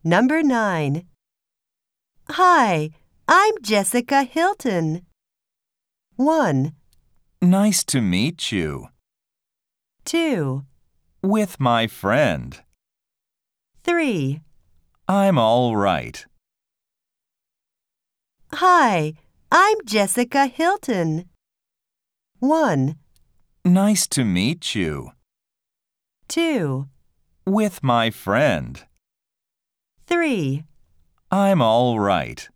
Number 9. Hi, I'm Jessica Hilton. 1, Nice to meet you. 2, With my friend. 3. I'm all right. Hi, I'm Jessica Hilton. 1, Nice to meet you. 2, With my friend. 3. I'm all right.